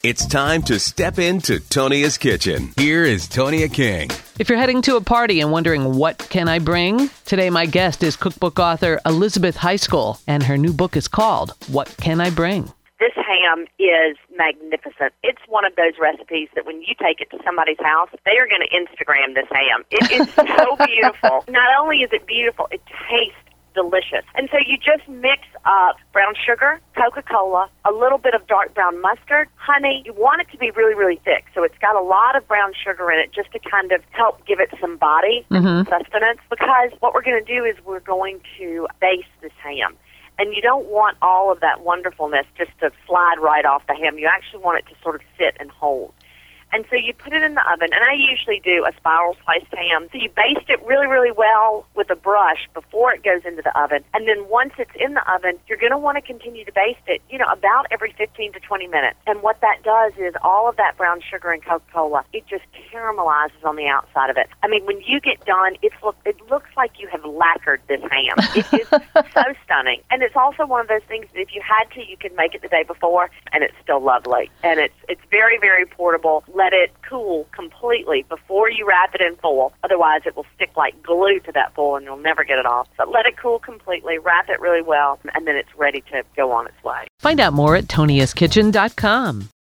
It's time to step into Tonia's kitchen. Here is Tonia King. If you're heading to a party and wondering what can I bring, today my guest is cookbook author Elizabeth Heiskell, and her new book is called What Can I Bring? This ham is magnificent. It's one of those recipes that when you take it to somebody's house, they are going to Instagram this ham. It is so beautiful. Not only is it beautiful, it tastes delicious. And so you just mix up brown sugar, Coca-Cola, a little bit of dark brown mustard, honey. You want it to be really, really thick. So it's got a lot of brown sugar in it just to kind of help give it some body and sustenance. Because what we're going to do is we're going to baste this ham. And you don't want all of that wonderfulness just to slide right off the ham. You actually want it to sort of sit and hold. And so you put it in the oven, and I usually do a spiral sliced ham. So you baste it really, really well with a brush before it goes into the oven. And then once it's in the oven, you're going to want to continue to baste it, about every 15 to 20 minutes. And what that does is all of that brown sugar and Coca-Cola, it just caramelizes on the outside of it. I mean, when you get done, it looks like you have lacquered this ham. It is so stunning. And it's also one of those things that if you had to, you could make it the day before, and it's still lovely. And it's very, very portable. Let it cool completely before you wrap it in foil. Otherwise, it will stick like glue to that foil, and you'll never get it off. But let it cool completely, wrap it really well, and then it's ready to go on its way. Find out more at toniaskitchen.com.